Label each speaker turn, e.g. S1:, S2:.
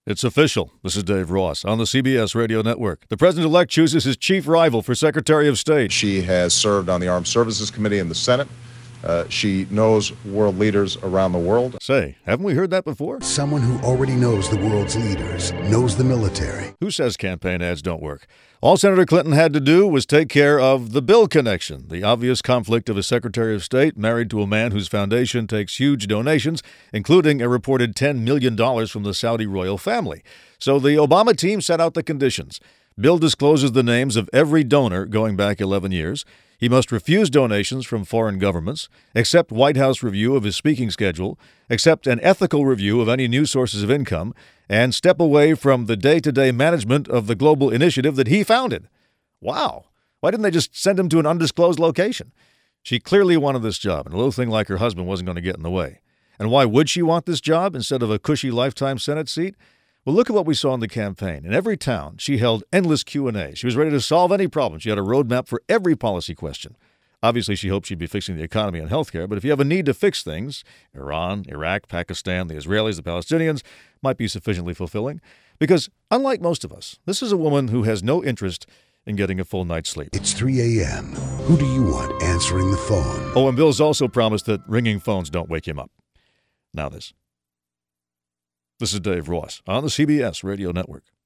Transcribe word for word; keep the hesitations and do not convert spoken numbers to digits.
S1: It's official. This is Dave Ross on the C B S Radio Network. The president-elect chooses his chief rival for Secretary of State.
S2: She has served on the Armed Services Committee in the Senate. Uh, she knows world leaders around the world.
S1: Say, haven't we heard that before?
S3: Someone who already knows the world's leaders, knows the military.
S1: Who says campaign ads don't work? All Senator Clinton had to do was take care of the Bill connection, the obvious conflict of a Secretary of State married to a man whose foundation takes huge donations, including a reported ten million dollars from the Saudi royal family. So the Obama team set out the conditions. Bill discloses the names of every donor going back eleven years. He must refuse donations from foreign governments, accept White House review of his speaking schedule, accept an ethical review of any new sources of income, and step away from the day-to-day management of the global initiative that he founded. Wow. Why didn't they just send him to an undisclosed location? She clearly wanted this job, and a little thing like her husband wasn't going to get in the way. And why would she want this job instead of a cushy lifetime Senate seat? Well, look at what we saw in the campaign. In every town, she held endless Q and A. She was ready to solve any problem. She had a roadmap for every policy question. Obviously, she hoped she'd be fixing the economy and healthcare, but if you have a need to fix things, Iran, Iraq, Pakistan, the Israelis, the Palestinians might be sufficiently fulfilling. Because, unlike most of us, this is a woman who has no interest in getting a full night's sleep.
S3: It's three a.m. Who do you want answering the phone?
S1: Oh, and Bill's also promised that ringing phones don't wake him up. Now this. This is Dave Ross on the C B S Radio Network.